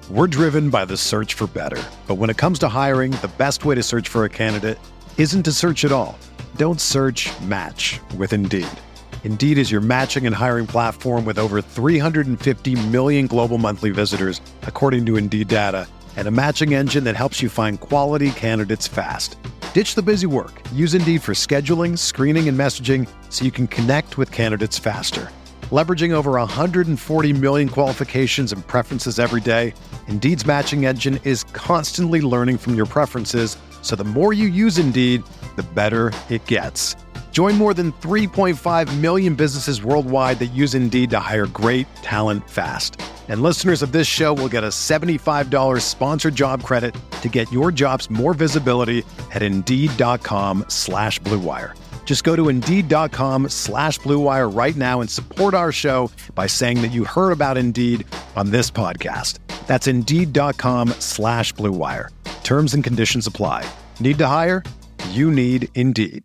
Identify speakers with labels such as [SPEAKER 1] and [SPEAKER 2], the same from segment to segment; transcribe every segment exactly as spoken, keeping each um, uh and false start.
[SPEAKER 1] We're driven by the search for better. But when it comes to hiring, the best way to search for a candidate isn't to search at all. Don't search, match with Indeed. Indeed is your matching and hiring platform with over three hundred fifty million global monthly visitors, according to Indeed data, and a matching engine that helps you find quality candidates fast. Ditch the busy work. Use Indeed for scheduling, screening, and messaging so you can connect with candidates faster. Leveraging over one hundred forty million qualifications and preferences every day, Indeed's matching engine is constantly learning from your preferences, so the more you use Indeed, the better it gets. Join more than three point five million businesses worldwide that use Indeed to hire great talent fast. And listeners of this show will get a seventy-five dollars sponsored job credit to get your jobs more visibility at Indeed.com slash Blue Wire. Just go to Indeed.com slash Blue Wire right now and support our show by saying that you heard about Indeed on this podcast. That's Indeed.com slash Blue Wire. Terms and conditions apply. Need to hire? You need Indeed.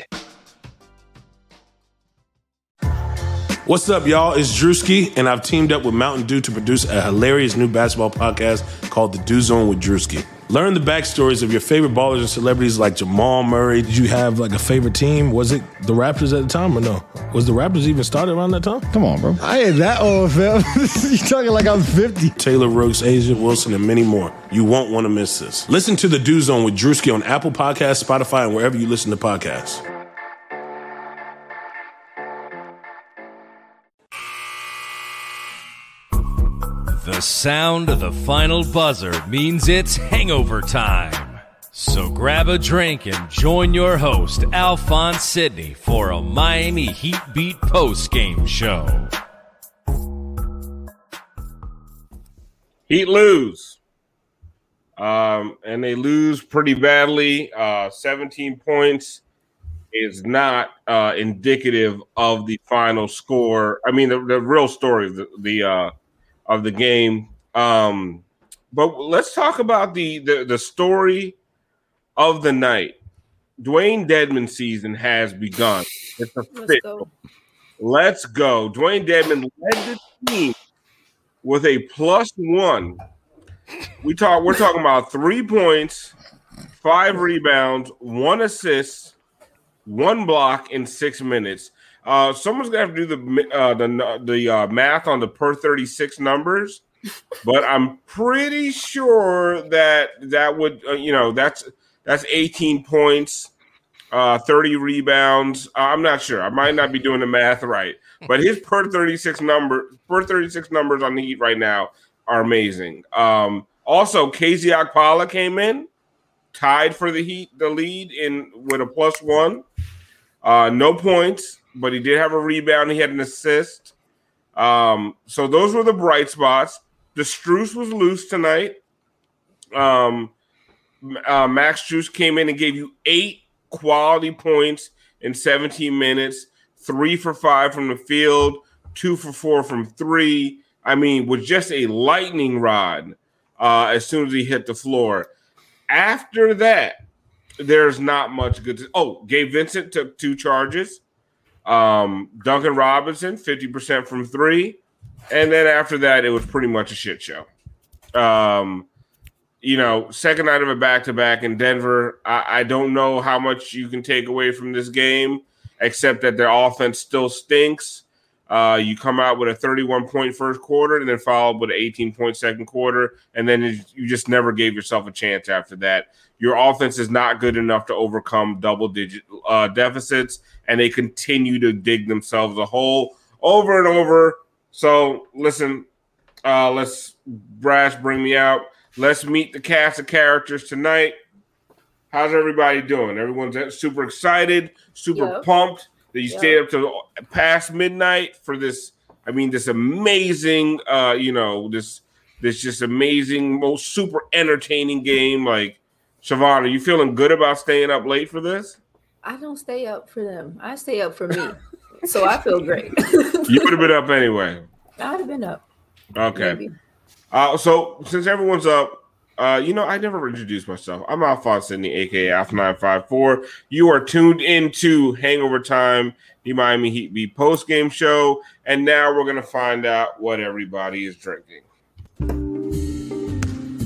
[SPEAKER 2] What's up, y'all? It's Drewski, and I've teamed up with Mountain Dew to produce a hilarious new basketball podcast called The Dew Zone with Drewski. Learn the backstories of your favorite ballers and celebrities like Jamal Murray.
[SPEAKER 3] Did you have like a favorite team? Was it the Raptors at the time or no? Was the Raptors even started around that time?
[SPEAKER 4] Come on, bro. I ain't that old, fam. You talking like I'm fifty.
[SPEAKER 2] Taylor Rooks, Asia Wilson, and many more. You won't want to miss this. Listen to The Dew Zone with Drewski on Apple Podcasts, Spotify, and wherever you listen to podcasts.
[SPEAKER 5] The sound of the final buzzer means it's hangover time. So grab a drink and join your host, Alphonse Sidney, for a Miami Heat Beat post-game show.
[SPEAKER 6] Heat lose. Um, and they lose pretty badly. Uh, seventeen points is not uh, indicative of the final score. I mean, the, the real story, the, the uh, of the game. Um, but let's talk about the, the the story of the night. Dwayne Dedman season has begun. It's official. Let's go. Let's go. Dwayne Dedman led the team with a plus one. We talk. We're talking about three points, five rebounds, one assist, one block in six minutes. Uh, someone's gonna have to do the uh, the the uh, math on the per thirty-six numbers, but I'm pretty sure that that would uh, you know that's that's eighteen points, uh, thirty rebounds. Uh, I'm not sure. I might not be doing the math right, but his per thirty-six number per thirty-six numbers on the Heat right now are amazing. Um, also, K Z Okpala came in, tied for the Heat the lead in with a plus one. Uh, no points, but he did have a rebound. He had an assist. Um, so those were the bright spots. The Strus was loose tonight. Um, uh, Max Strus came in and gave you eight quality points in seventeen minutes, three for five from the field, two for four from three. I mean, with just a lightning rod uh, as soon as he hit the floor. After that, there's not much good. To, oh, Gabe Vincent took two charges. Um, Duncan Robinson, fifty percent from three. And then after that, it was pretty much a shit show. Um, you know, second night of a back-to-back in Denver. I, I don't know how much you can take away from this game, except that their offense still stinks. Uh, you come out with a thirty-one point first quarter and then followed with an eighteen point second quarter, and then you just never gave yourself a chance after that. Your offense is not good enough to overcome double-digit uh, deficits, and they continue to dig themselves a hole over and over. So, listen, uh, let's, Brash, bring me out. Let's meet the cast of characters tonight. How's everybody doing? Everyone's super excited, super yep. pumped that you yep. stayed up to past midnight for this, I mean, this amazing, uh, you know, this this just amazing, most super entertaining game. Like, Siobhan, are you feeling good about staying up late for this?
[SPEAKER 7] I don't stay up for them. I stay up for me. So I feel great.
[SPEAKER 6] You would have been up anyway.
[SPEAKER 7] I'd have been up.
[SPEAKER 6] Okay. Uh, so since everyone's up, uh, you know, I never introduced myself. I'm Alphonse Sidney, a k a. Alpha nine five four. You are tuned into Hangover Time, the Miami Heat Beat post-game show. And now we're going to find out what everybody is drinking.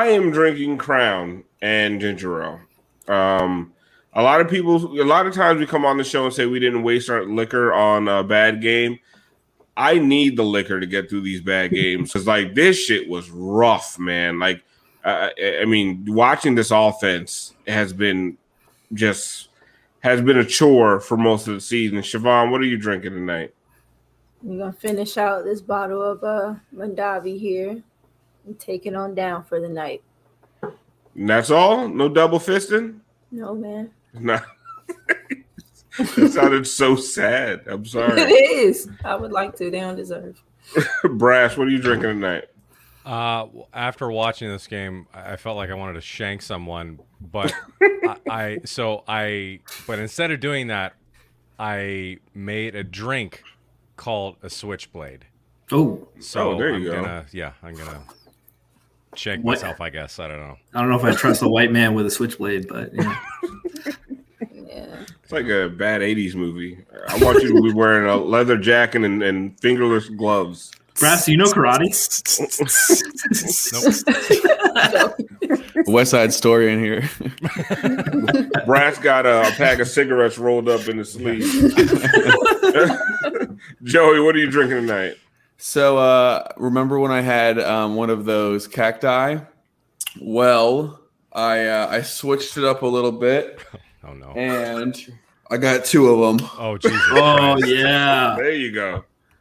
[SPEAKER 6] I am drinking Crown and ginger ale. Um, a lot of people, a lot of times we come on the show and say we didn't waste our liquor on a bad game. I need the liquor to get through these bad games because, like, this shit was rough, man. Like, uh, I mean, watching this offense has been just has been a chore for most of the season. Siobhan, what are you drinking tonight?
[SPEAKER 7] We're gonna finish out this bottle of uh Mondavi here and take it on down for the night.
[SPEAKER 6] And that's all? No double fisting?
[SPEAKER 7] No, man.
[SPEAKER 6] No. That sounded so sad. I'm sorry.
[SPEAKER 7] It is. I would like to. They don't deserve.
[SPEAKER 6] Brash, what are you drinking tonight?
[SPEAKER 8] Uh, after watching this game, I felt like I wanted to shank someone, but I, I so I but instead of doing that, I made a drink called a Switchblade.
[SPEAKER 9] Oh,
[SPEAKER 8] so
[SPEAKER 6] oh, there you
[SPEAKER 8] I'm
[SPEAKER 6] go.
[SPEAKER 8] Gonna, yeah, I'm gonna shank
[SPEAKER 9] What?
[SPEAKER 8] myself. I guess I don't know.
[SPEAKER 9] I don't know if I trust a white man with a switchblade, but yeah.
[SPEAKER 7] Yeah.
[SPEAKER 6] It's like a bad eighties movie. I want you to be wearing a leather jacket and, and fingerless gloves.
[SPEAKER 9] Brass, do you know karate?
[SPEAKER 10] West Side Story in here.
[SPEAKER 6] Brass got a, a pack of cigarettes rolled up in his sleeve. Joey, what are you drinking tonight?
[SPEAKER 10] So, uh, remember when I had um, one of those cacti? Well, I uh, I switched it up a little bit.
[SPEAKER 8] Oh no!
[SPEAKER 10] And I got two of them.
[SPEAKER 8] Oh Jesus!
[SPEAKER 9] Oh
[SPEAKER 8] Christ.
[SPEAKER 9] yeah.
[SPEAKER 6] There you go.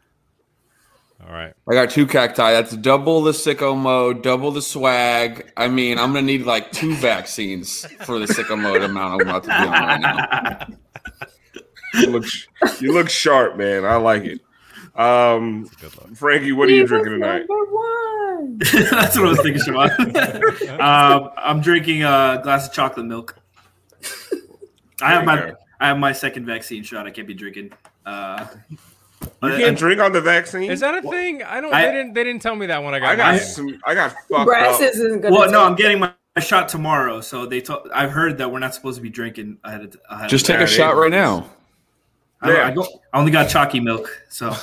[SPEAKER 8] All right.
[SPEAKER 10] I got two cacti. That's double the sicko mode, double the swag. I mean, I'm gonna need like two vaccines for the sicko mode amount I'm about to be on right now.
[SPEAKER 6] You look, you look sharp, man. I like it. Um, Frankie, what are you drinking tonight?
[SPEAKER 7] Number one.
[SPEAKER 9] That's what I was thinking, Siobhan. um, I'm drinking a glass of chocolate milk. I have my
[SPEAKER 6] go.
[SPEAKER 9] I have my second vaccine shot. I can't be drinking. Uh,
[SPEAKER 6] You can't drink on the vaccine.
[SPEAKER 8] Is that a thing? I don't.
[SPEAKER 9] I-
[SPEAKER 8] they didn't. They didn't tell me that when I got.
[SPEAKER 6] I got
[SPEAKER 8] mine.
[SPEAKER 6] some. I got fucked
[SPEAKER 7] Brass
[SPEAKER 6] up.
[SPEAKER 7] isn't gonna.
[SPEAKER 9] Well, no,
[SPEAKER 7] take-
[SPEAKER 9] I'm getting my, my shot tomorrow. So they told. I've heard that we're not supposed to be drinking ahead of. Ahead
[SPEAKER 10] Just
[SPEAKER 9] of
[SPEAKER 10] take a shot right now.
[SPEAKER 9] I,
[SPEAKER 6] Yeah.
[SPEAKER 9] I, go, I only got chalky milk, so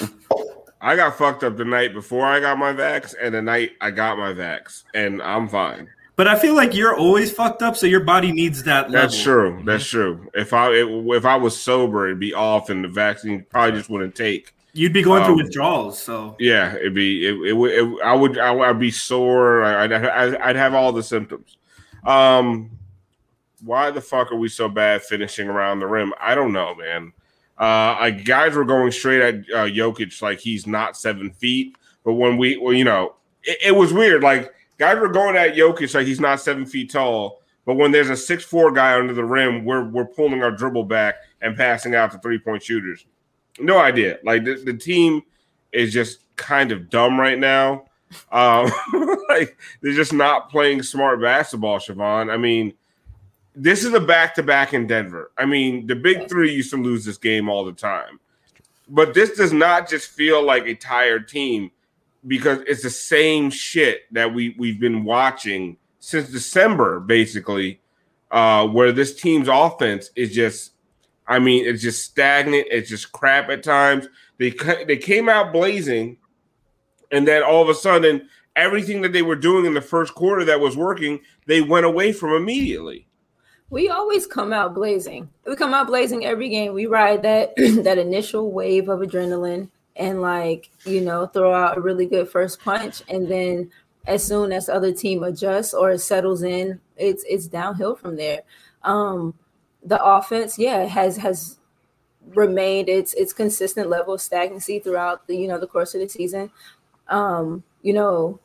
[SPEAKER 6] I got fucked up the night before I got my vax, and the night I got my vax, and I'm fine.
[SPEAKER 9] But I feel like you're always fucked up, so your body needs that level.
[SPEAKER 6] That's true. That's true. If I it, if I was sober, it'd be off, and the vaccine probably just wouldn't take.
[SPEAKER 9] You'd be going through
[SPEAKER 6] Um,
[SPEAKER 9] withdrawals, so
[SPEAKER 6] Yeah, it'd be it. it, would- it I would I would I'd be sore. I'd, I'd I'd have all the symptoms. Um, why the fuck are we so bad finishing around the rim? I don't know, man. Uh, I, guys were going straight at uh, Jokic like he's not seven feet, but when we, well, you know, it, it was weird. Like guys were going at Jokic like he's not seven feet tall, but when there's a six four guy under the rim, we're we're pulling our dribble back and passing out to three point shooters. No idea. Like the, the team is just kind of dumb right now. Um, like they're just not playing smart basketball, Siobhan. I mean, this is a back-to-back in Denver. I mean, the big three used to lose this game all the time. But this does not just feel like a tired team because it's the same shit that we, we've been watching since December, basically, uh, where this team's offense is just, I mean, it's just stagnant. It's just crap at times. They, they came out blazing, and then all of a sudden, everything that they were doing in the first quarter that was working, they went away from immediately.
[SPEAKER 7] We always come out blazing. We come out blazing every game. We ride that that initial wave of adrenaline and, like, you know, throw out a really good first punch. And then as soon as the other team adjusts or it settles in, it's it's downhill from there. Um, the offense, yeah, has has remained its its consistent level of stagnancy throughout the, you know, the course of the season. Um, you know,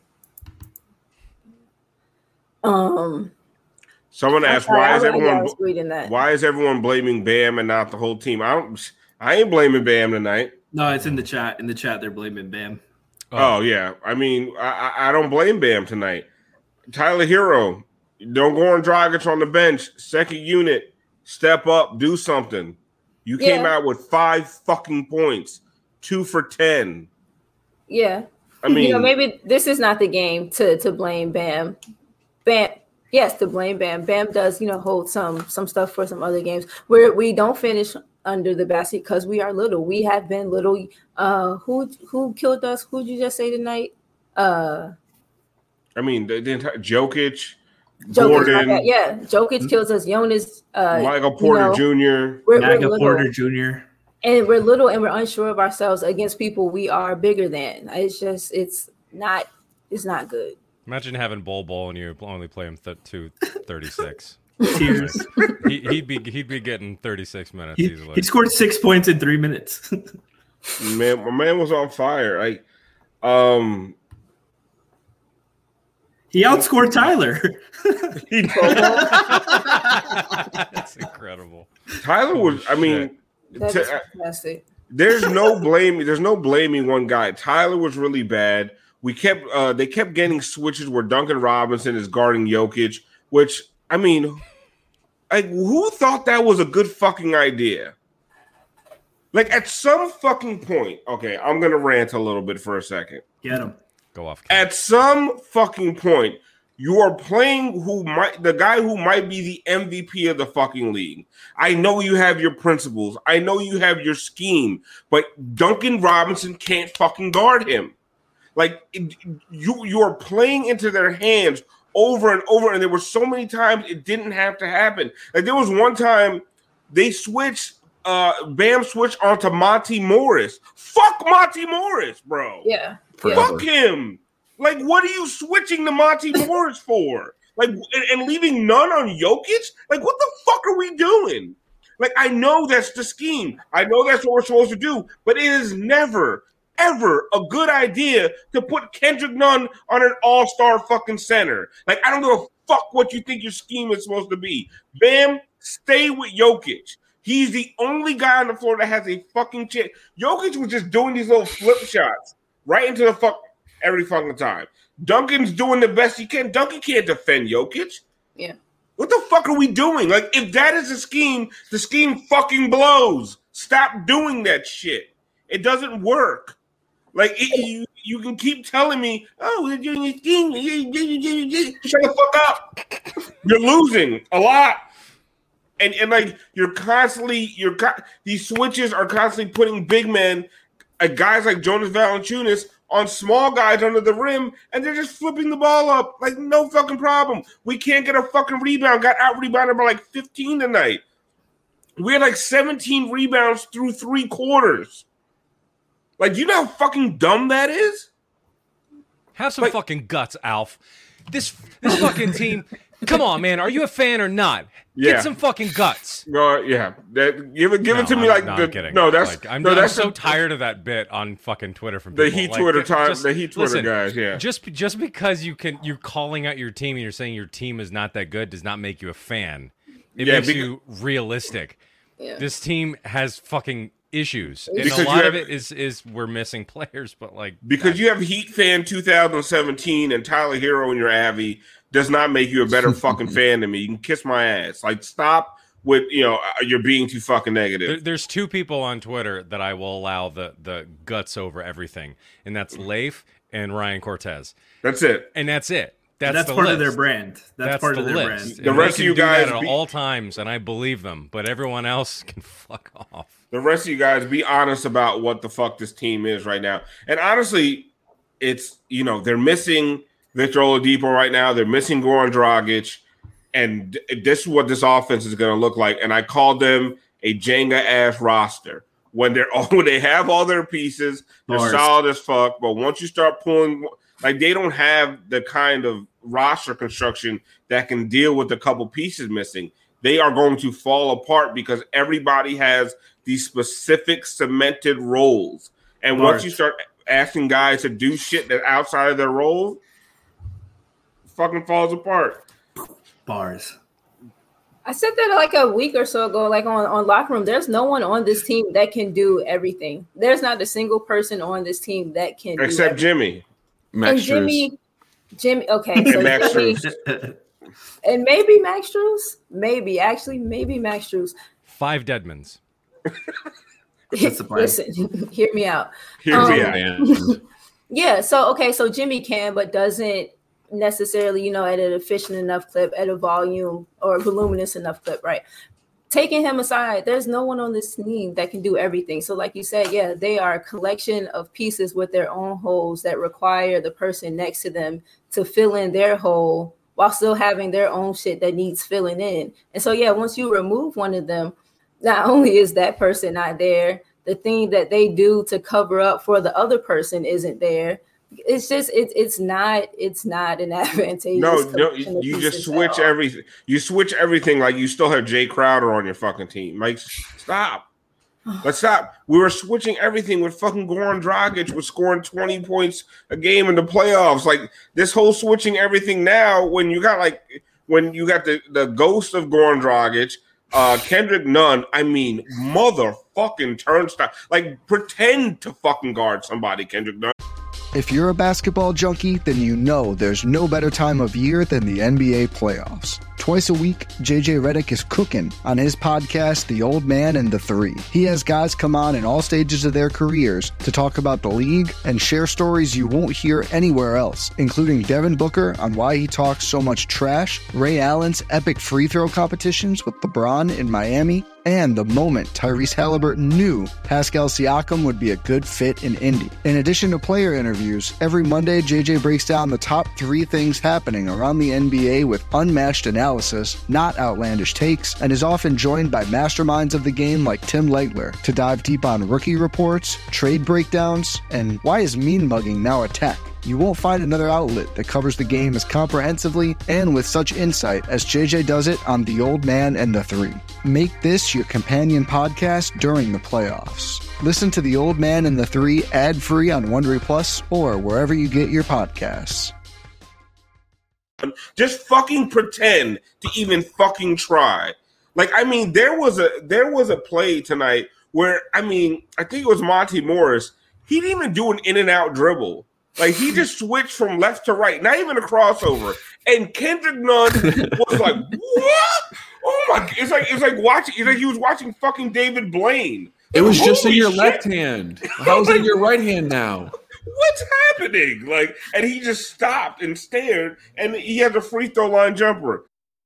[SPEAKER 7] um.
[SPEAKER 6] Someone asked,
[SPEAKER 7] sorry,
[SPEAKER 6] "Why
[SPEAKER 7] I
[SPEAKER 6] is
[SPEAKER 7] already
[SPEAKER 6] everyone?
[SPEAKER 7] was reading that.
[SPEAKER 6] Why is everyone blaming Bam and not the whole team?" I don't. I ain't blaming Bam tonight.
[SPEAKER 9] no, it's in the chat. In the chat, they're blaming Bam.
[SPEAKER 6] Oh, oh yeah, I mean, I, I I don't blame Bam tonight. Tyler Hero, don't go on Dragic on the bench. Second unit, step up, do something. You came
[SPEAKER 7] Yeah.
[SPEAKER 6] out with five fucking points, two for ten.
[SPEAKER 7] Yeah.
[SPEAKER 6] I mean,
[SPEAKER 7] you know, maybe this is not the game to to blame Bam. Bam, yes, to blame Bam. Bam does, you know, hold some some stuff for some other games where we don't finish under the basket because we are little. We have been little. Uh, who who killed us? Who'd you just say tonight? Uh,
[SPEAKER 6] I mean, the, the entire Jokic,
[SPEAKER 7] Jokic,
[SPEAKER 6] Gordon,
[SPEAKER 7] okay, yeah, Jokic kills us. Jonas, uh,
[SPEAKER 6] Michael Porter
[SPEAKER 7] you know,
[SPEAKER 6] Junior
[SPEAKER 7] We're,
[SPEAKER 9] Michael
[SPEAKER 7] we're
[SPEAKER 9] Porter
[SPEAKER 7] little,
[SPEAKER 9] Junior
[SPEAKER 7] and we're little, and we're unsure of ourselves against people we are bigger than. It's just, it's not, it's not good.
[SPEAKER 8] Imagine having Bol Bol and you only play him th- to thirty-six.
[SPEAKER 9] Tears.
[SPEAKER 8] he, he'd be he'd be getting thirty-six minutes
[SPEAKER 9] He,
[SPEAKER 8] easily.
[SPEAKER 9] he scored six points in three minutes.
[SPEAKER 6] Man, my man was on fire. Like, um,
[SPEAKER 9] he outscored Tyler.
[SPEAKER 6] he
[SPEAKER 8] That's incredible.
[SPEAKER 6] Tyler was. I mean,
[SPEAKER 7] That
[SPEAKER 6] t-
[SPEAKER 7] is fantastic.
[SPEAKER 6] there's no blaming. There's no blaming one guy. Tyler was really bad. We kept. Uh, they kept getting switches where Duncan Robinson is guarding Jokic, which I mean, like, who thought that was a good fucking idea? Like, at some fucking point, okay, I'm gonna rant a little bit for a second.
[SPEAKER 9] Get him.
[SPEAKER 8] Go off.
[SPEAKER 6] At some fucking point, you are playing who might the guy who might be the M V P of the fucking league. I know you have your principles. I know you have your scheme, but Duncan Robinson can't fucking guard him. Like, it, you you are playing into their hands over and over, and there were so many times it didn't have to happen. Like, there was one time they switched. Uh, Bam switched onto Monty Morris. Fuck Monty Morris, bro.
[SPEAKER 7] Yeah.
[SPEAKER 6] Fuck him. Like, what are you switching to Monty Morris for? Like, and, and leaving none on Jokic? Like, what the fuck are we doing? Like, I know that's the scheme. I know that's what we're supposed to do, but it is never, ever a good idea to put Kendrick Nunn on an all-star fucking center. Like, I don't give a fuck what you think your scheme is supposed to be. Bam, stay with Jokic. He's the only guy on the floor that has a fucking chance. Jokic was just doing these little flip shots right into the fuck every fucking time. Duncan's doing the best he can. Duncan can't defend Jokic.
[SPEAKER 7] Yeah.
[SPEAKER 6] What the fuck are we doing? Like, if that is the scheme, the scheme fucking blows. Stop doing that shit. It doesn't work. Like, it, you, you can keep telling me, oh, we're doing this scheme. Shut the fuck up. You're losing a lot. And, and like, you're constantly, you're these switches are constantly putting big men, uh, guys like Jonas Valanciunas, on small guys under the rim, and they're just flipping the ball up. Like, no fucking problem. We can't get a fucking rebound. Got out-rebounded by like fifteen tonight. We had like seventeen rebounds through three quarters. Like, you know how fucking dumb that is?
[SPEAKER 8] Have some
[SPEAKER 6] like,
[SPEAKER 8] fucking guts, Alf. This this fucking team. Come on, man. Are you a fan or not?
[SPEAKER 6] Yeah.
[SPEAKER 8] Get some fucking guts.
[SPEAKER 6] Uh, yeah. That, give it give
[SPEAKER 8] no,
[SPEAKER 6] it to me
[SPEAKER 8] I'm,
[SPEAKER 6] like
[SPEAKER 8] no,
[SPEAKER 6] the,
[SPEAKER 8] I'm kidding.
[SPEAKER 6] No, that's
[SPEAKER 8] like, I'm,
[SPEAKER 6] no,
[SPEAKER 8] I'm
[SPEAKER 6] that's
[SPEAKER 8] so
[SPEAKER 6] the,
[SPEAKER 8] tired of that bit on fucking Twitter from
[SPEAKER 6] the
[SPEAKER 8] people.
[SPEAKER 6] Heat
[SPEAKER 8] like,
[SPEAKER 6] Twitter time.
[SPEAKER 8] just,
[SPEAKER 6] the Heat Twitter
[SPEAKER 8] listen,
[SPEAKER 6] guys. Yeah.
[SPEAKER 8] Just just because you can you're calling out your team and you're saying your team is not that good does not make you a fan. It
[SPEAKER 6] yeah,
[SPEAKER 8] makes
[SPEAKER 6] because,
[SPEAKER 8] you realistic.
[SPEAKER 7] Yeah.
[SPEAKER 8] This team has fucking issues, and
[SPEAKER 6] because
[SPEAKER 8] a lot
[SPEAKER 6] have,
[SPEAKER 8] of it is is we're missing players. But like
[SPEAKER 6] because
[SPEAKER 8] that,
[SPEAKER 6] you have Heat fan two thousand seventeen and Tyler Hero in your Avi does not make you a better fucking fan than me. You can kiss my ass. Like, stop with, you know, you're being too fucking negative.
[SPEAKER 8] There, there's two people on Twitter that I will allow the the guts over everything, and that's Leif and Ryan Cortez.
[SPEAKER 6] That's it.
[SPEAKER 8] And that's it. That's,
[SPEAKER 9] that's
[SPEAKER 8] the
[SPEAKER 9] part
[SPEAKER 8] list.
[SPEAKER 9] of their brand. That's,
[SPEAKER 8] that's
[SPEAKER 9] part
[SPEAKER 8] the
[SPEAKER 9] of their
[SPEAKER 8] list.
[SPEAKER 9] brand.
[SPEAKER 6] The
[SPEAKER 8] And
[SPEAKER 6] rest
[SPEAKER 8] they
[SPEAKER 6] of you
[SPEAKER 8] can do
[SPEAKER 6] guys
[SPEAKER 8] that at
[SPEAKER 6] be-
[SPEAKER 8] all times, and I believe them. But everyone else can fuck off.
[SPEAKER 6] The rest of you guys be honest about what the fuck this team is right now. And honestly, it's, you know, they're missing Victor Oladipo right now. They're missing Goran Dragic. And this is what this offense is going to look like. And I called them a Jenga-ass roster. When they're all, when they have all their pieces, they're
[SPEAKER 9] Bars.
[SPEAKER 6] solid as fuck. But once you start pulling, like, they don't have the kind of roster construction that can deal with a couple pieces missing. They are going to fall apart because everybody has these specific cemented roles. And
[SPEAKER 9] Bars.
[SPEAKER 6] once you start asking guys to do shit that's outside of their role, it fucking falls apart.
[SPEAKER 9] Bars.
[SPEAKER 7] I said that like a week or so ago, like on, on Locker Room. There's no one on this team that can do everything. There's not a single person on this team that can do
[SPEAKER 6] Except
[SPEAKER 7] everything.
[SPEAKER 6] Jimmy.
[SPEAKER 10] Max
[SPEAKER 7] and Jimmy, Jimmy, okay. So
[SPEAKER 6] And Max
[SPEAKER 7] Jimmy,
[SPEAKER 6] Strus.
[SPEAKER 7] and maybe Max Strus. Maybe, actually, maybe Max Strus.
[SPEAKER 8] Five Deadmans.
[SPEAKER 9] That's the plan.
[SPEAKER 7] Listen, hear me out.
[SPEAKER 6] Hear
[SPEAKER 7] Um,
[SPEAKER 6] me out.
[SPEAKER 7] Yeah, so okay, so Jimmy can, but doesn't necessarily, you know, at an efficient enough clip, at a volume or voluminous enough clip, right? Taking him aside, there's no one on this team that can do everything. So like you said, yeah, they are a collection of pieces with their own holes that require the person next to them to fill in their hole while still having their own shit that needs filling in. And so, yeah, once you remove one of them, not only is that person not there, the thing that they do to cover up for the other person isn't there. It's just it's it's not it's not an advantageous.
[SPEAKER 6] No, no, you just switch everything. You switch everything like you still have Jay Crowder on your fucking team. Like, stop. Let's stop. We were switching everything with fucking Goran Dragic was scoring twenty points a game in the playoffs. Like this whole switching everything now when you got like when you got the, the ghost of Goran Dragic, uh, Kendrick Nunn. I mean, motherfucking turnstile. Like pretend to fucking guard somebody, Kendrick Nunn.
[SPEAKER 11] If you're a basketball junkie, then you know there's no better time of year than the N B A playoffs. Twice a week, J J Redick is cooking on his podcast, The Old Man and the Three. He has guys come on in all stages of their careers to talk about the league and share stories you won't hear anywhere else, including Devin Booker on why he talks so much trash, Ray Allen's epic free throw competitions with LeBron in Miami, and the moment Tyrese Halliburton knew Pascal Siakam would be a good fit in Indy. In addition to player interviews, every Monday J J breaks down the top three things happening around the N B A with unmatched analysis, not outlandish takes, and is often joined by masterminds of the game like Tim Legler to dive deep on rookie reports, trade breakdowns, and why is mean mugging now a tech? You won't find another outlet that covers the game as comprehensively and with such insight as J J does it on The Old Man and the Three. Make this your companion podcast during the playoffs. Listen to The Old Man and the Three ad-free on Wondery Plus or wherever you get your podcasts.
[SPEAKER 6] Just fucking pretend to even fucking try. Like, I mean, there was a there was a play tonight where, I mean, I think it was Monty Morris. He didn't even do an in-and-out dribble. Like, he just switched from left to right, not even a crossover. And Kendrick Nunn was like, what? Oh, my God. It's like, it's like watching, it's like he was watching fucking David Blaine.
[SPEAKER 10] It was
[SPEAKER 6] Holy
[SPEAKER 10] just in your
[SPEAKER 6] shit.
[SPEAKER 10] left hand. How's it in your right hand now?
[SPEAKER 6] What's happening? Like, and he just stopped and stared, and he had a free throw line jumper.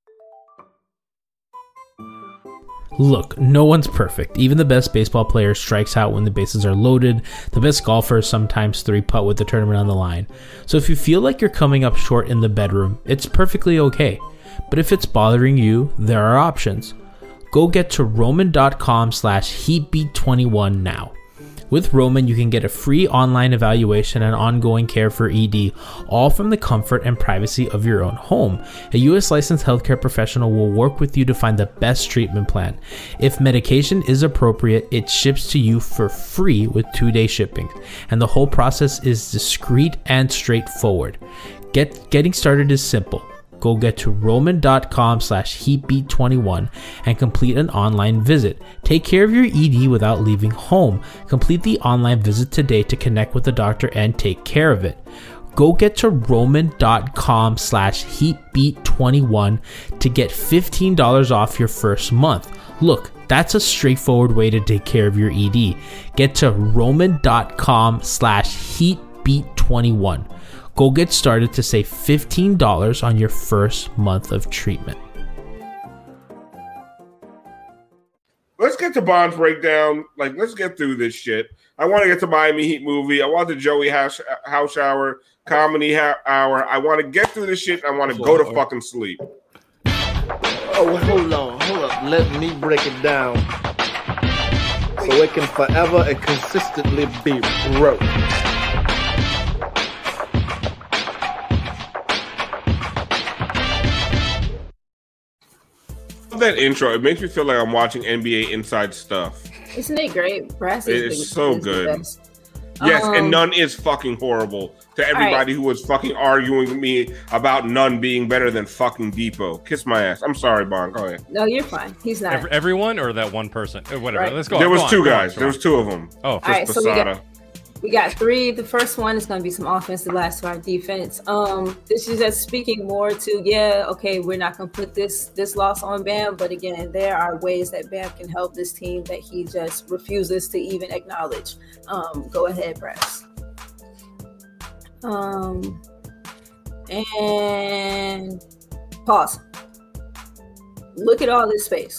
[SPEAKER 12] Look, no one's perfect. Even the best baseball player strikes out when the bases are loaded. The best golfers sometimes three-putt with the tournament on the line. So if you feel like you're coming up short in the bedroom, it's perfectly okay. But if it's bothering you, there are options. Go get to roman.com slash heatbeat21 now. With Roman, you can get a free online evaluation and ongoing care for E D, all from the comfort and privacy of your own home. A U S licensed healthcare professional will work with you to find the best treatment plan. If medication is appropriate, it ships to you for free with two-day shipping, and the whole process is discreet and straightforward. Get Getting started is simple. Go get to roman.com slash heatbeat21 and complete an online visit. Take care of your E D without leaving home. Complete the online visit today to connect with the doctor and take care of it. Go get to roman.com slash heatbeat21 to get fifteen dollars off your first month. Look, that's a straightforward way to take care of your E D. Get to roman.com slash heatbeat21. Go get started to save fifteen dollars on your first month of treatment.
[SPEAKER 6] Let's get to Bond's breakdown. Like, let's get through this shit. I want to get to Miami Heat movie. I want the Joey House, house Hour comedy ha- hour. I want to get through this shit. I want to go to fucking sleep.
[SPEAKER 13] Oh, hold on. Hold up. Let me break it down so it can forever and consistently be broke.
[SPEAKER 6] That intro, it makes me feel like I'm watching N B A Inside Stuff.
[SPEAKER 7] Isn't it great? Brass
[SPEAKER 6] It is so good. Yes,
[SPEAKER 7] Um,
[SPEAKER 6] and Nunn is fucking horrible. To everybody
[SPEAKER 7] right.
[SPEAKER 6] who was fucking arguing with me about Nunn being better than fucking Depot. Kiss my ass. I'm sorry, Bond. Go ahead.
[SPEAKER 7] No, you're fine. He's not.
[SPEAKER 8] Every, everyone or that one person? Uh, Whatever.
[SPEAKER 7] Right.
[SPEAKER 8] Let's go.
[SPEAKER 6] There
[SPEAKER 8] on,
[SPEAKER 6] was
[SPEAKER 8] go on,
[SPEAKER 6] two
[SPEAKER 8] go on,
[SPEAKER 6] guys.
[SPEAKER 8] go
[SPEAKER 6] There
[SPEAKER 8] on.
[SPEAKER 6] was two of them.
[SPEAKER 8] Oh,
[SPEAKER 7] All right,
[SPEAKER 6] Just
[SPEAKER 7] so we got,
[SPEAKER 6] Posada.
[SPEAKER 7] we got three. The first one is going to be some offense. The last five defense. Um, this is just speaking more to yeah. Okay, we're not going to put this this loss on Bam, but again, there are ways that Bam can help this team that he just refuses to even acknowledge. Um, go ahead, Brass. Um, and pause. Look at all this space.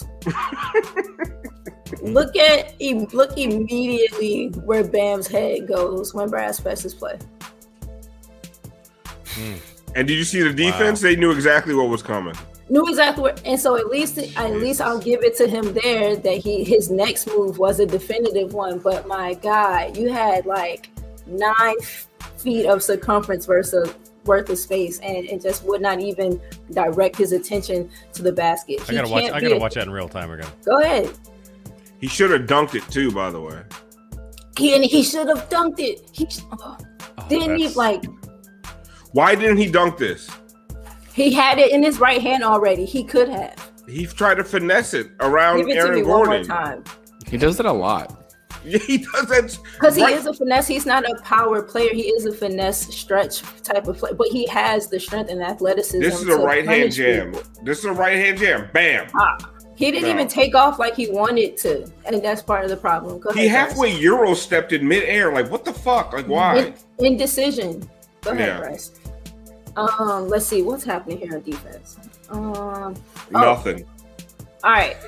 [SPEAKER 7] Look at look immediately where Bam's head goes when Brass presses play.
[SPEAKER 6] Mm. And did you see the defense? Wow. They knew exactly what was coming.
[SPEAKER 7] Knew exactly what, and so at least at least I'll give it to him there that he his next move was a definitive one. But my God, you had like nine feet of circumference versus worth of space, and it just would not even direct his attention to the basket.
[SPEAKER 8] I gotta watch. I gotta a, watch that in real time again.
[SPEAKER 7] Go ahead.
[SPEAKER 6] He should have dunked it too, by the way.
[SPEAKER 7] He and he should have dunked it. He oh, oh, didn't he like.
[SPEAKER 6] Why didn't he dunk this?
[SPEAKER 7] He had it in his right hand already. He could have.
[SPEAKER 6] He tried to finesse it around
[SPEAKER 7] Give it
[SPEAKER 6] Aaron
[SPEAKER 7] to me
[SPEAKER 6] Gordon.
[SPEAKER 7] One more time.
[SPEAKER 10] He does that a lot.
[SPEAKER 6] Yeah, he does that
[SPEAKER 7] because
[SPEAKER 6] right.
[SPEAKER 7] he is a finesse. He's not a power player. He is a finesse stretch type of player, but he has the strength and athleticism.
[SPEAKER 6] This is a right hand jam. People. This is a right hand jam. Bam. Ah,
[SPEAKER 7] he didn't no. even take off like he wanted to, and that's part of the problem. Go
[SPEAKER 6] he
[SPEAKER 7] ahead,
[SPEAKER 6] halfway
[SPEAKER 7] Bryce.
[SPEAKER 6] Euro stepped in midair. Like what the fuck? Like why?
[SPEAKER 7] In, indecision. Go ahead,
[SPEAKER 6] yeah.
[SPEAKER 7] Bryce. Um, let's see what's happening here on defense. Um,
[SPEAKER 6] nothing.
[SPEAKER 7] Oh. All right.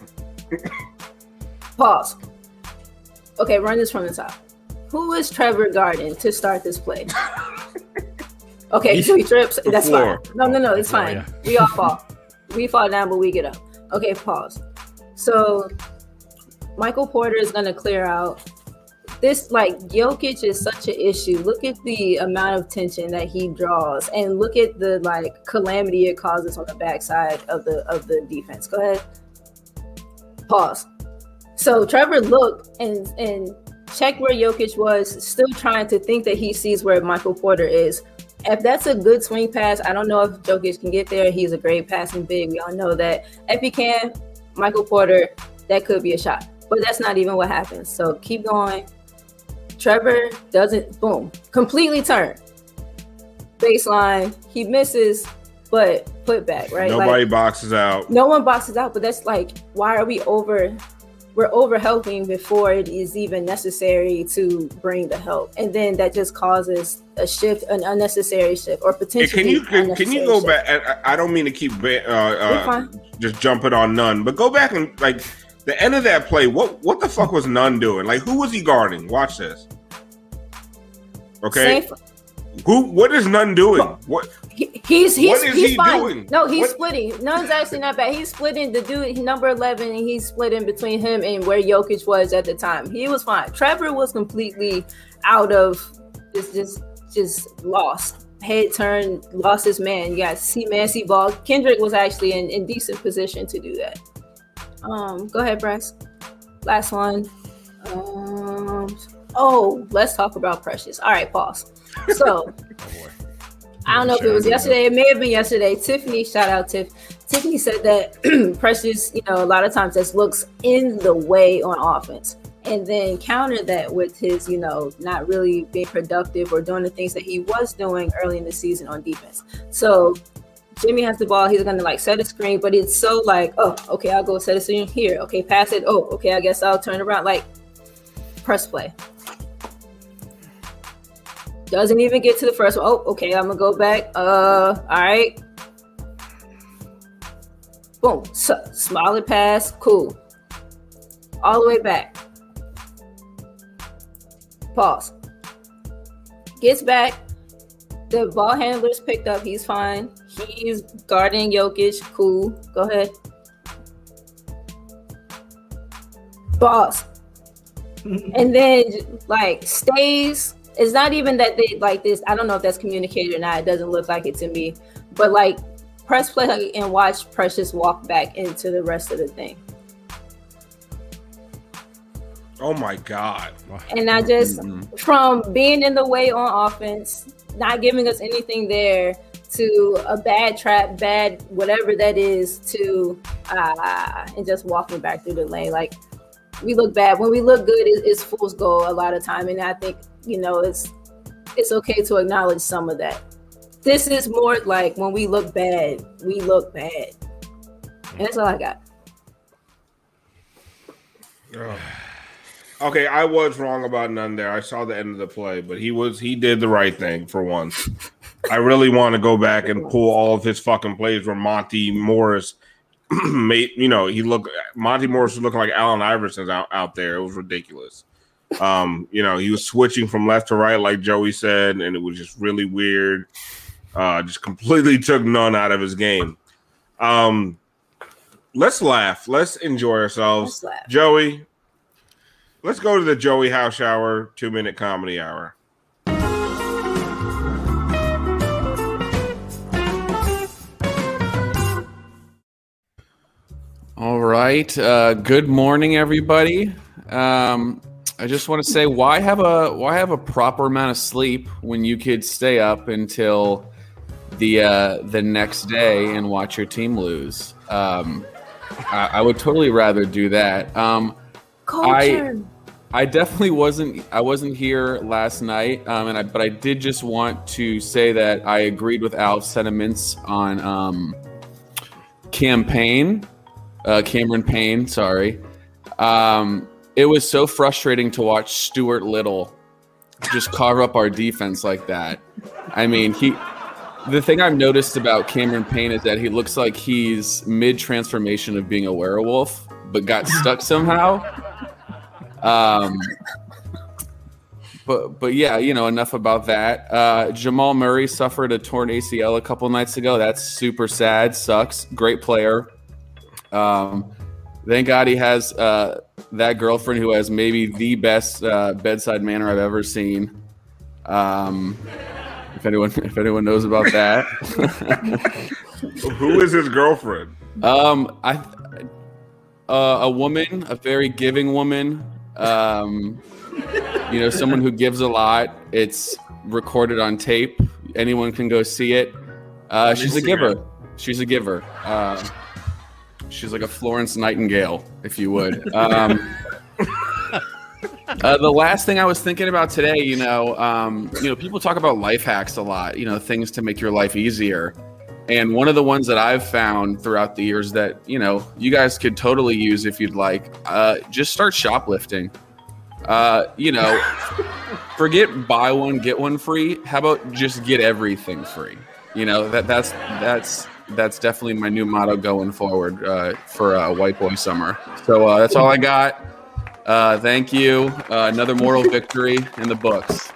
[SPEAKER 7] Pause. Okay, run this from the top. Who is Trevor Garden to start this play? Okay, so he trips. That's
[SPEAKER 6] floor.
[SPEAKER 7] fine. No, no, no, it's
[SPEAKER 8] floor,
[SPEAKER 7] fine.
[SPEAKER 8] Yeah.
[SPEAKER 7] We all fall. We fall down, but we get up. Okay, pause. So Michael Porter is gonna clear out. This, like, Jokic is such an issue. Look at the amount of tension that he draws, and look at the like calamity it causes on the backside of the of the defense. Go ahead. Pause. So Trevor looked and and checked where Jokic was, still trying to think that he sees where Michael Porter is. If that's a good swing pass, I don't know if Jokic can get there. He's a great passing big. We all know that. If he can, Michael Porter, that could be a shot. But that's not even what happens. So keep going. Trevor doesn't, boom, completely turn. Baseline, he misses, but put back, right?
[SPEAKER 6] Nobody
[SPEAKER 7] like,
[SPEAKER 6] boxes out.
[SPEAKER 7] No one boxes out, but that's like, why are we over, we're over helping before it is even necessary to bring the help. And then that just causes a shift, an unnecessary shift, or potentially
[SPEAKER 6] Can you can, can you go
[SPEAKER 7] shift.
[SPEAKER 6] back? I, I don't mean to keep uh, uh, just jumping on Nunn, but go back and like, the end of that play, what what the fuck was Nunn doing? Like, who was he guarding? Watch this. Okay. Safe. Who? What is Nunn doing? What?
[SPEAKER 7] He, he's he's
[SPEAKER 6] what is
[SPEAKER 7] he's
[SPEAKER 6] he
[SPEAKER 7] fine.
[SPEAKER 6] doing?
[SPEAKER 7] No, he's
[SPEAKER 6] what?
[SPEAKER 7] splitting. Nunn's actually not bad. He's splitting the dude number eleven, and he's splitting between him and where Jokic was at the time. He was fine. Trevor was completely out of just just just lost. Head turn, lost his man. You got see man, see ball. Kendrick was actually in, in decent position to do that. Um, go ahead, Bryce. Last one. Um, oh, let's talk about Precious. All right, pause. So, oh I don't know if it was yesterday. It may have been yesterday. Tiffany, shout out Tiff. Tiffany said that Precious, you know, a lot of times just looks in the way on offense, and then counter that with his, you know, not really being productive or doing the things that he was doing early in the season on defense. So Jimmy has the ball. He's going to like set a screen, but it's so like, oh, okay, I'll go set a screen here. Okay, pass it. Oh, okay, I guess I'll turn around. Like, press play. Doesn't even get to the first one. Oh, okay, I'm going to go back. Uh, all right. Boom. So, smaller pass. Cool. All the way back. Pause. Gets back. The ball handler's picked up. He's fine. He's guarding Jokic. Cool. Go ahead. Boss. And then, like, stays. It's not even that they like this. I don't know if that's communicated or not. It doesn't look like it to me. But, like, press play and watch Precious walk back into the rest of the thing.
[SPEAKER 6] Oh, my God.
[SPEAKER 7] And I just, mm-hmm. from being in the way on offense, not giving us anything there, to a bad trap, bad whatever that is, to uh, and just walking back through the lane. Like, we look bad. When we look good, it, it's fool's gold a lot of time. And I think, you know, it's it's okay to acknowledge some of that. This is more like when we look bad, we look bad. And that's all I got.
[SPEAKER 6] Oh. Okay, I was wrong about Nunn there. I saw the end of the play, but he was he did the right thing for once. I really want to go back and pull all of his fucking plays where Monty Morris made, you know, he looked Monty Morris was looking like Allen Iverson's out, out there. It was ridiculous. Um, you know, he was switching from left to right, like Joey said, and it was just really weird. Uh, just completely took none out of his game. Um, let's laugh. Let's enjoy ourselves.
[SPEAKER 7] Let's laugh.
[SPEAKER 6] Joey, let's go to the Joey House Hour two-minute comedy hour.
[SPEAKER 10] All right. Uh, good morning, everybody. Um, I just want to say, why have a why have a proper amount of sleep when you could stay up until the uh, the next day and watch your team lose? Um, I, I would totally rather do that. Um, I I definitely wasn't I wasn't here last night, um, and I, but I did just want to say that I agreed with Al's sentiments on um, campaign. Uh, Cameron Payne, sorry. Um, it was so frustrating to watch Stuart Little just carve up our defense like that. I mean, he. The thing I've noticed about Cameron Payne is that he looks like he's mid-transformation of being a werewolf, but got stuck somehow. Um, but but yeah, you know, enough about that. Uh, Jamal Murray suffered a torn A C L a couple nights ago. That's super sad. Sucks. Great player. Um, thank God he has uh, that girlfriend who has maybe the best uh, bedside manner I've ever seen. Um, if anyone, if anyone knows about that,
[SPEAKER 6] who is his girlfriend?
[SPEAKER 10] Um, I, uh, a woman, a very giving woman. Um, you know, someone who gives a lot. It's recorded on tape. Anyone can go see it. Uh, she's a giver. She's a giver. Uh, She's like a Florence Nightingale, if you would. Um, uh, the last thing I was thinking about today, you know, um, you know, people talk about life hacks a lot, you know, things to make your life easier. And one of the ones that I've found throughout the years that, you know, you guys could totally use if you'd like, uh, just start shoplifting. Uh, you know, forget buy one, get one free. How about just get everything free? You know, that that's that's. That's definitely my new motto going forward uh, for uh, White Boy Summer. So uh, that's all I got. Uh, thank you. Uh, another moral victory in the books.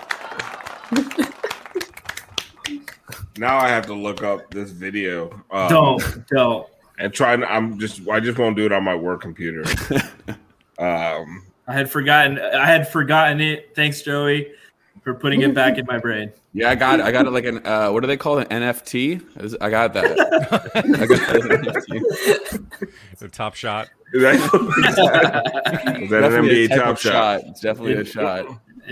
[SPEAKER 6] Now I have to look up this video. Um,
[SPEAKER 9] don't, don't.
[SPEAKER 6] And try. I'm just. I just won't do it on my work computer. um,
[SPEAKER 9] I had forgotten. I had forgotten it. Thanks, Joey, for putting it back in my brain.
[SPEAKER 10] Yeah, I got it. I got it like an uh, what do they call it? An N F T? I got that. I got that N F T.
[SPEAKER 8] The Top Shot.
[SPEAKER 6] Is that, is that an N B A Top Shot?
[SPEAKER 10] shot? It's definitely a shot.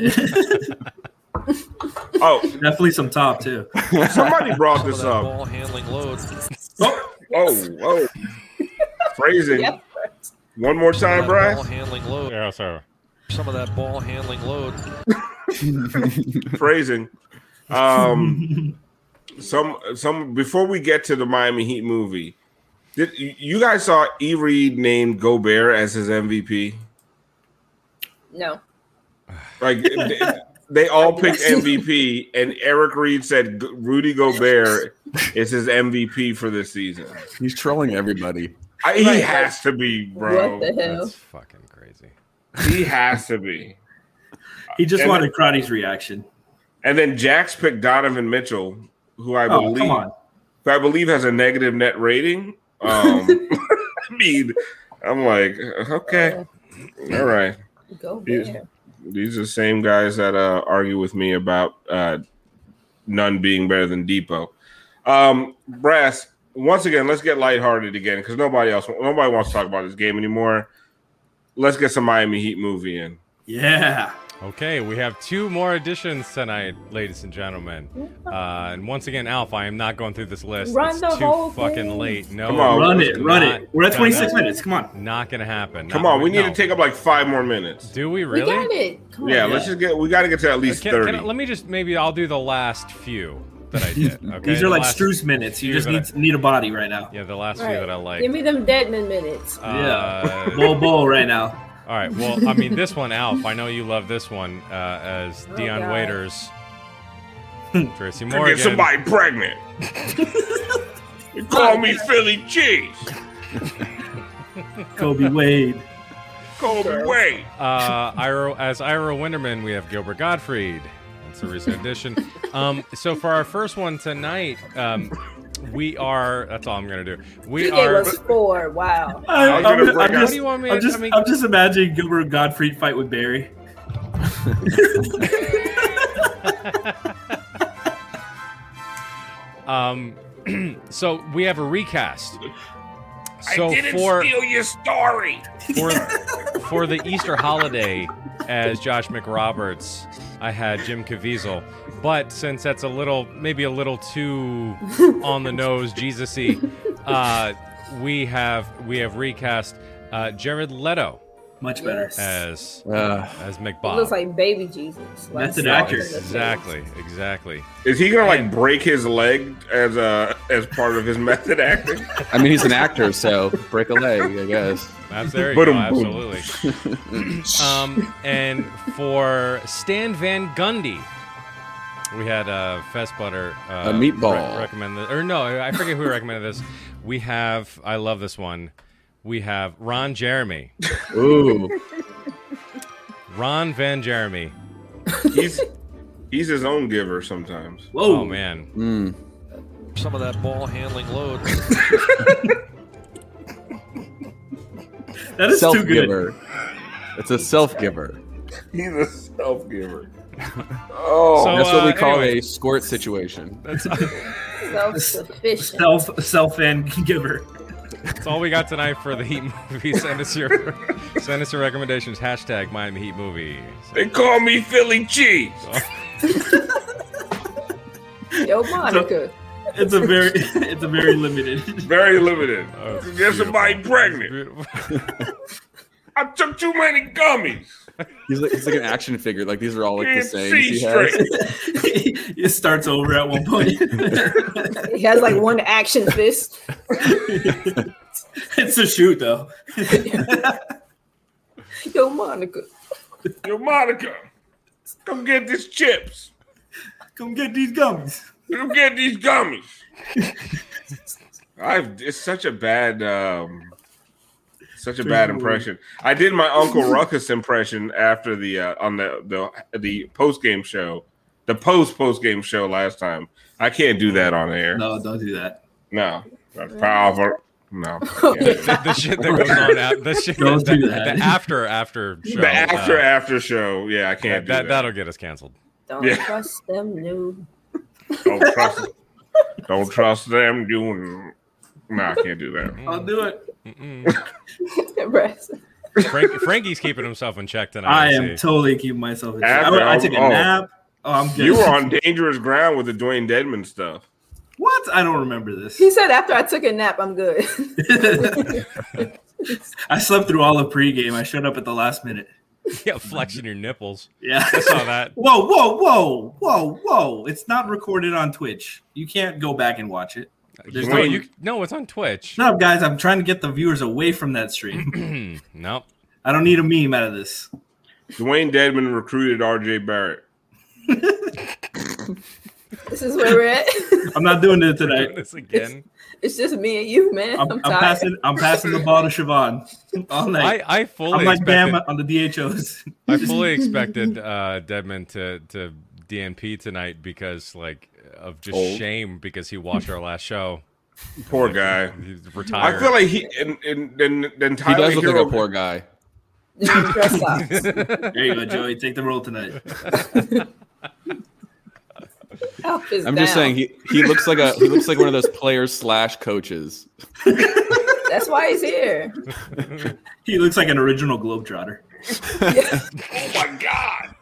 [SPEAKER 6] Oh,
[SPEAKER 9] definitely some top too.
[SPEAKER 6] Somebody brought this up.
[SPEAKER 14] Ball handling load.
[SPEAKER 6] Oh, oh, oh. Phrasing. Yep. One more time, Brian.
[SPEAKER 14] Ball handling load.
[SPEAKER 8] Yeah, sorry.
[SPEAKER 14] Some of that ball handling load.
[SPEAKER 6] Phrasing. Um, some some before we get to the Miami Heat movie, did you guys saw E. Reed named Gobert as his M V P?
[SPEAKER 7] No.
[SPEAKER 6] Like they, they all picked M V P, and Eric Reed said Rudy Gobert is his M V P for this season.
[SPEAKER 10] He's trolling everybody.
[SPEAKER 6] I, he has to be, bro.
[SPEAKER 7] What the hell?
[SPEAKER 8] That's fucking crazy.
[SPEAKER 6] He has to be.
[SPEAKER 9] He just
[SPEAKER 6] and
[SPEAKER 9] wanted
[SPEAKER 6] then,
[SPEAKER 9] Crotty's reaction.
[SPEAKER 6] And then Jax picked Donovan Mitchell, who I
[SPEAKER 9] oh,
[SPEAKER 6] believe,
[SPEAKER 9] come on.
[SPEAKER 6] who I believe has a negative net rating. Um, I mean, I'm like, okay, all right.
[SPEAKER 7] Go
[SPEAKER 6] these, these are the same guys that uh, argue with me about uh, none being better than Depot. Um, Brass, once again, let's get lighthearted again because nobody else, nobody wants to talk about this game anymore. Let's get some Miami Heat movie in.
[SPEAKER 9] Yeah.
[SPEAKER 8] Okay, we have two more additions tonight, ladies and gentlemen. Uh, and once again, Alf, I am not going through this list.
[SPEAKER 7] Run
[SPEAKER 8] it's
[SPEAKER 7] the
[SPEAKER 8] too
[SPEAKER 7] whole
[SPEAKER 8] fucking
[SPEAKER 7] thing.
[SPEAKER 8] late. No,
[SPEAKER 6] Come on,
[SPEAKER 9] run it, run
[SPEAKER 8] not
[SPEAKER 9] it. We're at twenty-six
[SPEAKER 8] gonna,
[SPEAKER 9] minutes. Come on.
[SPEAKER 8] Not gonna happen.
[SPEAKER 6] Come
[SPEAKER 8] Not,
[SPEAKER 6] on, we need
[SPEAKER 8] no.
[SPEAKER 6] to take up like five more minutes.
[SPEAKER 8] Do we
[SPEAKER 7] We
[SPEAKER 8] really?
[SPEAKER 7] got it. Come
[SPEAKER 6] Yeah,
[SPEAKER 7] on.
[SPEAKER 6] let's just get. We got to get to at least
[SPEAKER 8] Can-
[SPEAKER 6] thirty.
[SPEAKER 8] can I- let me just maybe I'll do the last few that I did. Okay,
[SPEAKER 9] These
[SPEAKER 8] The
[SPEAKER 9] are like
[SPEAKER 8] last
[SPEAKER 9] Struce minutes. You
[SPEAKER 8] few
[SPEAKER 9] just
[SPEAKER 8] that
[SPEAKER 9] need need a body right now.
[SPEAKER 8] I, yeah, the last
[SPEAKER 7] All
[SPEAKER 8] few
[SPEAKER 7] right.
[SPEAKER 8] that I like.
[SPEAKER 7] Give me them Deadman minutes.
[SPEAKER 8] Uh,
[SPEAKER 9] Yeah. Bull bull right now.
[SPEAKER 8] All right. Well, I mean, this one, Alf. I know you love this one uh, as
[SPEAKER 7] Oh,
[SPEAKER 8] Dion
[SPEAKER 7] God.
[SPEAKER 8] Waiters, Tracy
[SPEAKER 6] To
[SPEAKER 8] Morgan.
[SPEAKER 6] get somebody pregnant. You call me Philly cheese.
[SPEAKER 9] Kobe Wade.
[SPEAKER 6] Kobe Wade.
[SPEAKER 8] Uh, Ira, as Ira Winterman, we have Gilbert Gottfried. It's a recent addition. Um, so for our first one tonight, um, we are. That's all I'm gonna do. We
[SPEAKER 7] P J
[SPEAKER 8] are.
[SPEAKER 7] was four. Wow.
[SPEAKER 9] I, I'm, I'm, I'm
[SPEAKER 8] What
[SPEAKER 9] just,
[SPEAKER 8] do you want me?
[SPEAKER 9] I'm
[SPEAKER 8] to-
[SPEAKER 9] just,
[SPEAKER 8] I mean,
[SPEAKER 9] I'm just imagining Gilbert Gottfried fight with Barry.
[SPEAKER 8] um, so we have a recast. So
[SPEAKER 6] I didn't
[SPEAKER 8] for
[SPEAKER 6] steal your story.
[SPEAKER 8] for for the Easter holiday as Josh McRoberts, I had Jim Caviezel. But since that's a little, maybe a little too on the nose, Jesus-y, uh, we have we have recast uh, Jared Leto.
[SPEAKER 9] Much better.
[SPEAKER 8] As
[SPEAKER 10] Uh,
[SPEAKER 8] as
[SPEAKER 7] He
[SPEAKER 8] McBob.
[SPEAKER 7] looks like baby Jesus. Like,
[SPEAKER 9] That's an
[SPEAKER 7] slapped
[SPEAKER 9] actor.
[SPEAKER 7] in the face.
[SPEAKER 8] Exactly, exactly.
[SPEAKER 6] Is he gonna like break his leg as a as part of his method acting?
[SPEAKER 10] I mean, he's an actor, so break a leg, I guess.
[SPEAKER 8] That's there you
[SPEAKER 6] Boom,
[SPEAKER 8] go,
[SPEAKER 6] boom.
[SPEAKER 8] absolutely. um, and for Stan Van Gundy, we had uh, Fest Butter. Uh,
[SPEAKER 10] A meatball.
[SPEAKER 8] Re- recommend the, or no, I forget who recommended this. We have, I love this one. We have Ron Jeremy.
[SPEAKER 10] Ooh.
[SPEAKER 8] Ron Van Jeremy.
[SPEAKER 6] He's he's his own giver sometimes.
[SPEAKER 9] Whoa.
[SPEAKER 8] Oh man.
[SPEAKER 10] Mm.
[SPEAKER 14] Some of that ball handling load.
[SPEAKER 9] That is too good.
[SPEAKER 10] Self-giver. It's a self-giver.
[SPEAKER 6] He's a self giver. Oh,
[SPEAKER 8] So,
[SPEAKER 10] That's what we
[SPEAKER 8] uh,
[SPEAKER 10] call
[SPEAKER 8] anyway.
[SPEAKER 10] a squirt situation.
[SPEAKER 8] That's,
[SPEAKER 7] Self-sufficient.
[SPEAKER 9] Self self and giver.
[SPEAKER 8] that's all we got tonight for the Heat movie. Send us your send us your recommendations. Hashtag Miami Heat movie.
[SPEAKER 6] they call me Philly cheese.
[SPEAKER 7] Yo, Monica.
[SPEAKER 9] It's a very it's a very limited.
[SPEAKER 6] Very limited.
[SPEAKER 8] Oh, it's
[SPEAKER 6] Get
[SPEAKER 8] beautiful.
[SPEAKER 6] somebody pregnant.
[SPEAKER 8] Beautiful.
[SPEAKER 6] I took too many gummies.
[SPEAKER 10] He's like, he's like an action figure. Like, these are all like the
[SPEAKER 6] Can't
[SPEAKER 10] sayings
[SPEAKER 6] see
[SPEAKER 10] he has.
[SPEAKER 6] straight.
[SPEAKER 9] It starts over at one point.
[SPEAKER 7] He has like one action fist.
[SPEAKER 9] It's a shoot though.
[SPEAKER 7] Yo, Monica.
[SPEAKER 6] Yo, Monica, come get these chips.
[SPEAKER 9] Come get these gummies.
[SPEAKER 6] Come get these gummies. I've it's such a bad um such a bad impression. I did my Uncle Ruckus impression after the uh, on the the the post game show, the post post game show last time. I can't do that on air.
[SPEAKER 9] No, don't do that.
[SPEAKER 6] No, that's powerful. No,
[SPEAKER 8] the, the shit that goes on out. The shit.
[SPEAKER 9] Don't
[SPEAKER 8] the,
[SPEAKER 9] do that.
[SPEAKER 8] the after after show.
[SPEAKER 6] the after
[SPEAKER 8] uh,
[SPEAKER 6] after show. Yeah, I can't
[SPEAKER 8] that,
[SPEAKER 6] do that.
[SPEAKER 8] That'll get us canceled.
[SPEAKER 7] Don't
[SPEAKER 6] Yeah.
[SPEAKER 7] trust them new.
[SPEAKER 6] Don't trust. Don't trust them doing. No, I can't do that.
[SPEAKER 9] I'll do it.
[SPEAKER 8] Frank, Frankie's keeping himself in check tonight.
[SPEAKER 9] I
[SPEAKER 8] I
[SPEAKER 9] am
[SPEAKER 8] see.
[SPEAKER 9] totally keeping myself in check.
[SPEAKER 6] After-
[SPEAKER 9] I, I took a
[SPEAKER 6] oh.
[SPEAKER 9] nap. Oh, I'm good.
[SPEAKER 6] You were on dangerous ground with the Dwayne Dedman stuff.
[SPEAKER 9] What? I don't remember this.
[SPEAKER 7] He said after I took a nap, I'm good.
[SPEAKER 9] I slept through all of pregame. I showed up at the last minute.
[SPEAKER 8] Yeah, flexing your nipples.
[SPEAKER 9] Yeah.
[SPEAKER 8] I saw that.
[SPEAKER 9] Whoa, whoa, whoa, whoa, whoa. It's not recorded on Twitch. You can't go back and watch it. There's
[SPEAKER 8] no,
[SPEAKER 9] no,
[SPEAKER 8] you, no, it's on Twitch.
[SPEAKER 9] no, guys, I'm trying to get the viewers away from that stream.
[SPEAKER 8] Nope.
[SPEAKER 9] I don't need a meme out of this.
[SPEAKER 6] Dwayne Dedman recruited R J Barrett.
[SPEAKER 7] This is where we're at.
[SPEAKER 9] I'm not doing it
[SPEAKER 8] Doing
[SPEAKER 9] tonight.
[SPEAKER 8] this again.
[SPEAKER 7] It's just me and you, man.
[SPEAKER 9] I'm,
[SPEAKER 7] I'm,
[SPEAKER 9] I'm
[SPEAKER 7] tired.
[SPEAKER 9] passing. I'm passing the ball to Siobhan all night.
[SPEAKER 8] I, I fully
[SPEAKER 9] I'm like
[SPEAKER 8] expected,
[SPEAKER 9] Bam on the D H Os.
[SPEAKER 8] I fully expected uh, Dedman to to D N P tonight because like of just
[SPEAKER 10] Old.
[SPEAKER 8] shame because he watched our last show.
[SPEAKER 6] Poor guy.
[SPEAKER 8] He's retired.
[SPEAKER 6] I feel like he and and then then
[SPEAKER 10] He
[SPEAKER 6] Tyler
[SPEAKER 10] does look
[SPEAKER 6] Hero,
[SPEAKER 10] like a poor guy.
[SPEAKER 7] Dress socks.
[SPEAKER 9] There you go, Joey. Take the role tonight.
[SPEAKER 7] Elf is
[SPEAKER 10] I'm just
[SPEAKER 7] down.
[SPEAKER 10] saying he, he looks like a he looks like one of those players slash coaches.
[SPEAKER 7] That's why he's here.
[SPEAKER 9] He looks like an original Globetrotter.
[SPEAKER 6] Oh my God.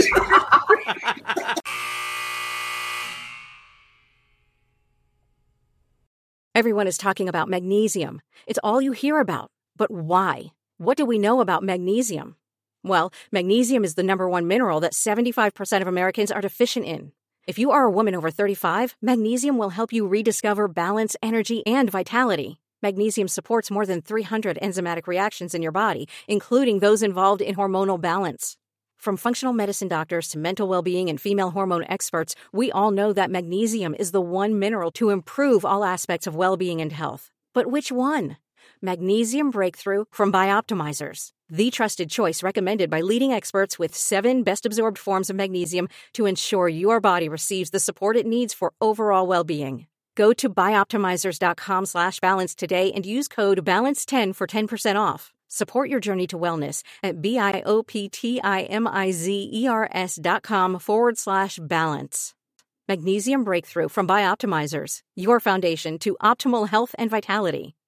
[SPEAKER 15] Everyone is talking about magnesium. It's all you hear about. But why? What do we know about magnesium? Well, magnesium is the number one mineral that seventy-five percent of Americans are deficient in. If you are a woman over thirty-five, magnesium will help you rediscover balance, energy, and vitality. Magnesium supports more than three hundred enzymatic reactions in your body, including those involved in hormonal balance. From functional medicine doctors to mental well-being and female hormone experts, we all know that magnesium is the one mineral to improve all aspects of well-being and health. But which one? Magnesium Breakthrough from Bioptimizers, the trusted choice recommended by leading experts with seven best-absorbed forms of magnesium to ensure your body receives the support it needs for overall well-being. Go to bioptimizers.com slash balance today and use code balance ten for ten percent off. Support your journey to wellness at B-I-O-P-T-I-M-I-Z-E-R-S dot com forward slash balance. Magnesium Breakthrough from Bioptimizers, your foundation to optimal health and vitality.